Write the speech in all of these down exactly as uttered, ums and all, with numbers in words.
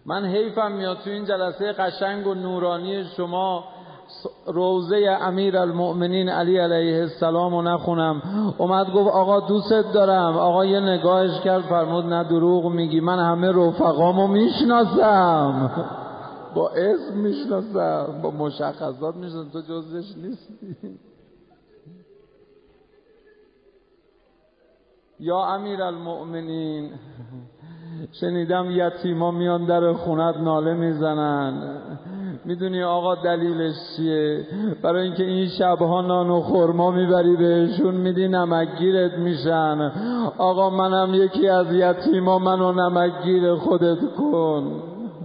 من حیفم میاد تو این جلسه قشنگ و نورانی شما روضه امیرالمؤمنین علی علیه السلام رو نخونم. اومد گفت آقا دوست دارم. آقا یه نگاهش کرد فرمود نه دروغ میگی، من همه رفقامو میشناسم، با اسم میشناسم، با مشخصات میشناسم، تو جزش نیستی. یا امیرالمؤمنین شنیدم یتیما میان در خونت ناله میزنن، میدونی آقا دلیلش چیه؟ برای اینکه این شبها نان و خرما میبری بهشون میدی نمکگیرت میشن. آقا منم یکی از یتیما، منو نمکگیر خودت کن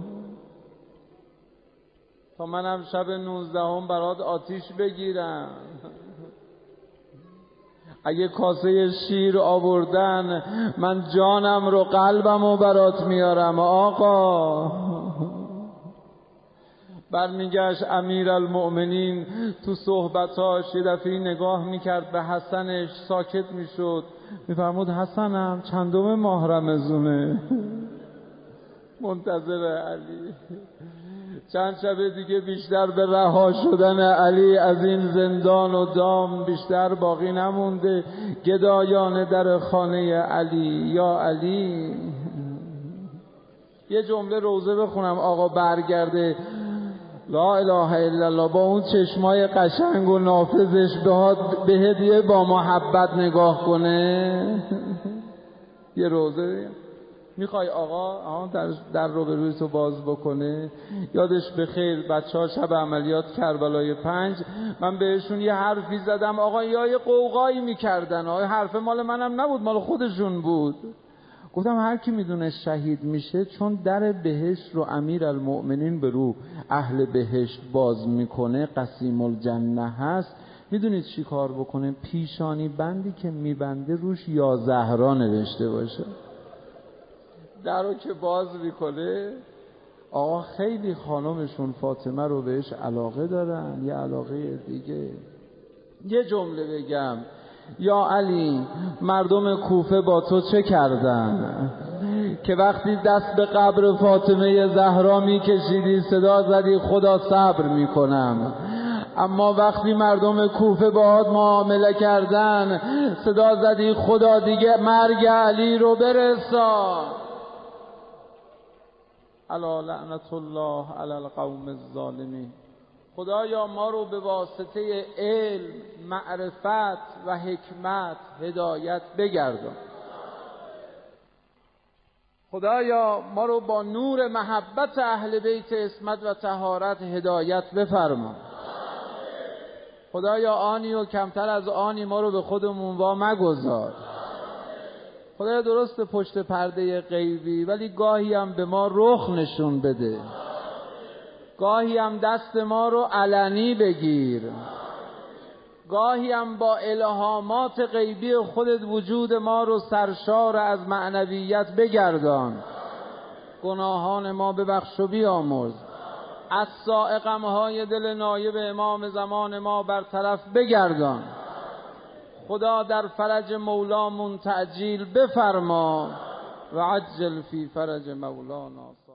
تا منم شب نوزدهم برات آتیش بگیرم. اگه کاسه شیر آوردن من جانم رو قلبم رو برات میارم. آقا برمیگشت امیرالمؤمنین تو صحبتاش یه دفعه نگاه میکرد به حسنش، ساکت میشد، میفرمود حسنم چندم ماه رمضونه؟ منتظر علی. چند شب دیگه بیشتر به رها شدن علی از این زندان و دام بیشتر باقی نمونده. گدایان در خانه علی، یا علی. یه جمله روزه بخونم آقا برگرده لا اله الا الله با اون چشمای قشنگ و نافذش به هدیه با محبت نگاه کنه. یه روزه میخوای آقا در, در رو به روی تو باز بکنه؟ یادش بخیر بچه ها شب عملیات کربلای پنج من بهشون یه حرفی زدم آقا یا یه قوقایی میکردن. آقا حرف مال منم نبود، مال خودشون بود. گفتم هر کی میدونه شهید میشه چون در بهشت رو امیرالمؤمنین به رو اهل بهشت باز میکنه، قسیم الجنه هست، میدونید چی کار بکنه؟ پیشانی بندی که میبنده روش یا زهرا نوشته باشه. در رو که باز میکنه آقا خیلی خانمشون فاطمه رو بهش علاقه دارن، یه علاقه دیگه. یه جمله بگم، یا علی مردم کوفه با تو چه کردن که وقتی دست به قبر فاطمه زهرا میکشیدی صدا زدی خدا صبر میکنم، اما وقتی مردم کوفه باهات معامله کردن صدا زدی خدا دیگه مرگ علی رو برسان. الا لعنت الله علی القوم الظالمین. خدایا ما رو به واسطه علم، معرفت و حکمت هدایت بگردان. خدایا ما رو با نور محبت اهل بیت عصمت و طهارت هدایت بفرما. خدایا آنی و کمتر از آنی ما رو به خودمون وا مگذار. خدایا درست پشت پرده غیبی ولی گاهی هم به ما رخ نشون بده، گاهی هم دست ما رو علنی بگیر، گاهی هم با الهامات غیبی خودت وجود ما رو سرشار از معنویت بگردان. گناهان ما ببخش و بیامرز. از صاعقه‌های دل نایب امام زمان ما برطرف بگردان. خدا در فرج مولامون تعجیل بفرما و عجل فی فرج مولانا.